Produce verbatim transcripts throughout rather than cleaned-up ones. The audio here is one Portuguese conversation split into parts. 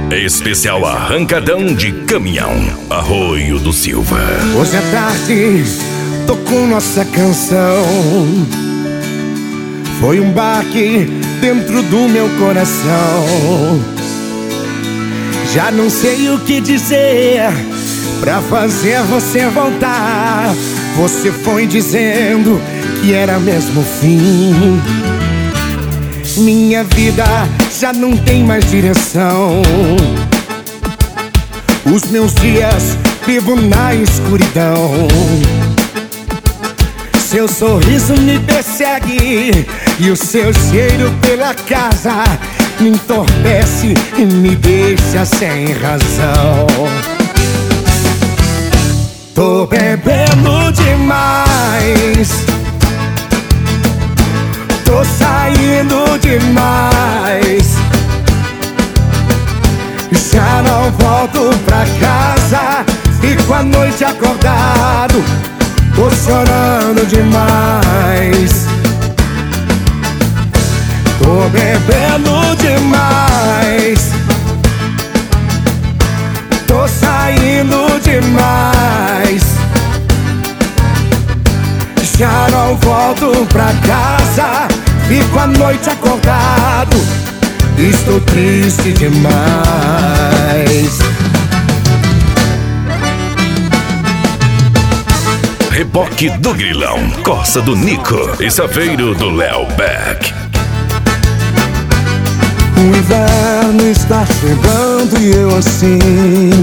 Especial Arrancadão de Caminhão, Arroio do Silva. Hoje à tarde tocou nossa canção. Foi um baque dentro do meu coração. Já não sei o que dizer pra fazer você voltar. Você foi dizendo que era mesmo o fim. Minha vida já não tem mais direção. Os meus dias vivo na escuridão. Seu sorriso me persegue e o seu cheiro pela casa me entorpece e me deixa sem razão. Tô bebendo demais, tô saindo demais, já não volto pra casa, fico a noite acordado, tô chorando demais. Tô bebendo demais, tô saindo demais, já não volto pra casa, fico a noite acordado, estou triste demais. Reboque do Grilão, Corsa do Nico e Saveiro do Léo Beck. O inverno está chegando e eu assim,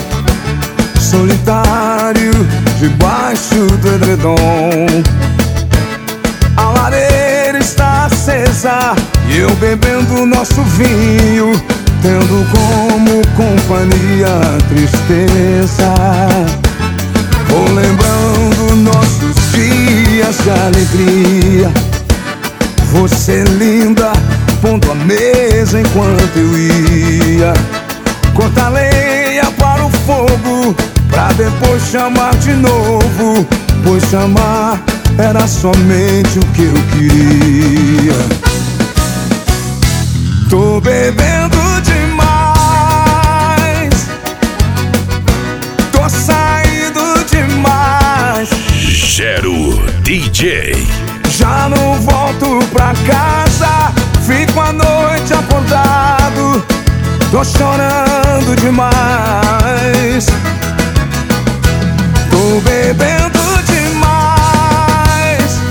solitário, debaixo do edredom. A lareira está acesa e eu bebendo nosso vinho, tendo como companhia a tristeza. Vou lembrando nossos dias de alegria. Você linda, pondo a mesa enquanto eu ia cortar lenha para o fogo, pra depois chamar de novo, pois chamar era somente o que eu queria. Tô bebendo demais, tô saindo demais. Gero D J. Já não volto pra casa, fico a noite acordado, tô chorando demais. Tô bebendo demais,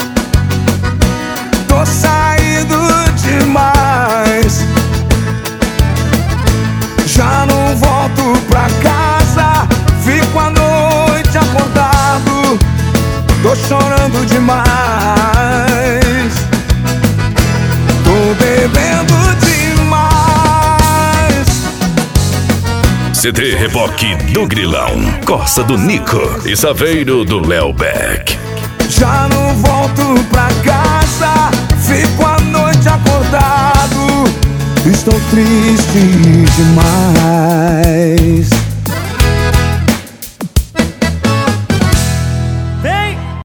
tô saindo demais, já não volto pra casa, fico a noite acordado, tô chorando demais. Tô bebendo demais. C D Reboque do Grilão, Corsa do Nico e Saveiro do Léo Beck. Já não volto pra casa, fico a noite acordado, estou triste demais.